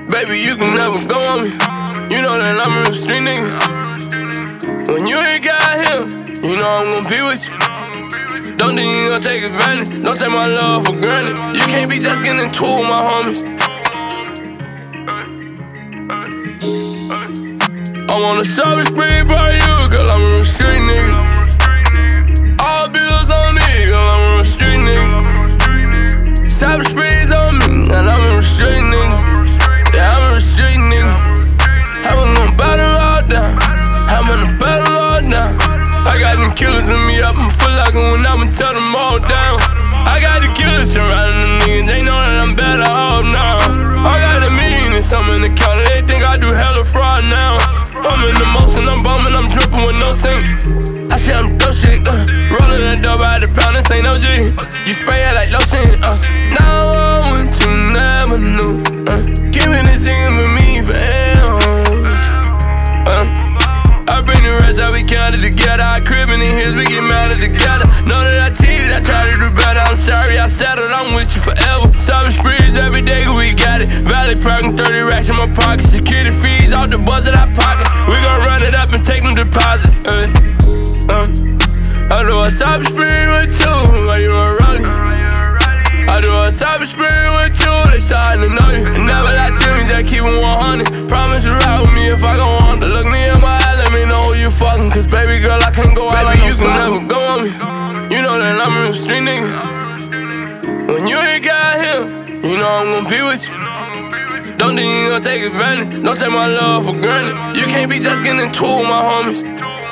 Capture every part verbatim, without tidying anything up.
Baby, you can never go on me. You know that I'm a real street nigga. When you ain't got him, you know I'm gon' be with you. Don't think you gon' take advantage. Don't take my love for granted. You can't be just getting into it with my homies. I'm on a shopping spree for you, girl, I'm a real street nigga. All bills on me, girl, I'm a real street nigga. Shopping sprees on me, and I'm a real street nigga. Yeah, I'm a real street nigga. I'm gonna battle all down. I'm gonna battle all down. I got them killers in me up, I'm full like when I'ma tell them all down. I got the killers surrounding them niggas, they know that I'm better off now. I got a million and something in the counter, they think I do hella fraud now. I'm in the motion, I'm bumming, I'm dripping with no sink. I said I'm dope shit, uh, rolling that dope out the pound, this ain't no G. You spray it like lotion, uh, now I want you never knew, uh, give me this thing with me forever, uh, I bring the rest, I be counted together, I crib in the hills, we get mad together. Know that I cheated, I try to do better, I'm sorry, I settled, I'm with you forever. Shopping sprees every day, we got it. Valley parking, thirty racks in my pocket. Security fees off the buzz that I pocket. We gon' run it up and take them deposits. Uh, uh. I do a shopping spree with you, while you a rolling. I do a shopping spree with you, they starting to know you. And never lie to me, just keep it one hundred. Promise you ride with me if I go on. Look me in my eye, let me know who you fucking. Cause baby girl, I can't go out like you can never go on me. You know that I'm a real street nigga. When you ain't got him, you know I'm gon' be with you. Don't think you gon' take advantage. Don't take my love for granted. You can't be just getting into it with my homies.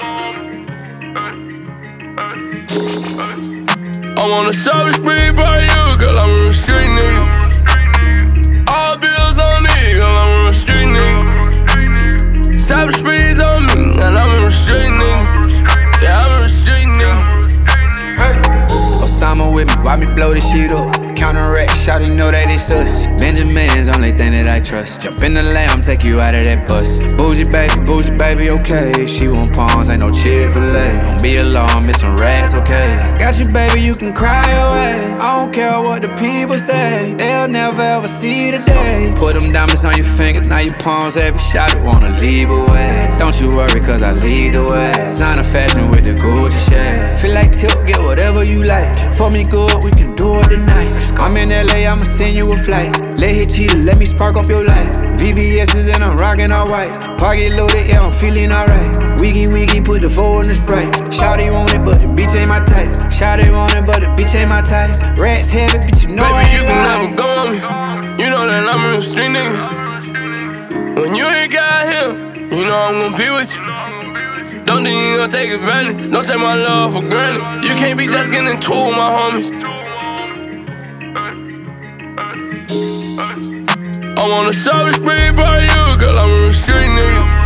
I'm on a shopping spree for you, girl, I'm a real street nigga. All bills on me, girl, I'm a real street nigga. Shopping sprees on me, and I'm a real street nigga. Yeah, I'm a real street nigga. Osama with me, why me blow this shit up? Counter rack, shawty know that it's us. Benjamin's only thing that I trust. Jump in the lamb, take you out of that bus. Bougie baby, bougie baby, okay. She want pawns, ain't no Chick-fil-A. Don't be alarmed, it's some rats, okay. I got you, baby, you can cry away. I don't care what the people say, they'll never ever see the day. Put them diamonds on your finger, now your palms every shot, wanna leave away. Don't you worry, cause I lead the way. Designer fashion with the Gucci shade. Feel like Tip, get whatever you like. For me good, we can do it tonight. I'm in L A, I'ma send you a flight. Let hit cheetah, let me spark up your light. V V S's and I'm rockin' all white. Pocket loaded, yeah, I'm feeling alright. Wiggy wiggy, put the four in the Sprite. Shawty want it, but the bitch ain't my type. Shawty want it, but the bitch ain't my type. Rats heavy, bitch, you know baby, I ain't you can lying. never go on me. You know that I'm a real street nigga. When you ain't got him, you know I'm gon' be with you. Don't think you gon' take advantage. Don't take my love for granted. You can't be just getting into it with my homies. I'm on a shopping spree for you, girl, I'm a real street nigga.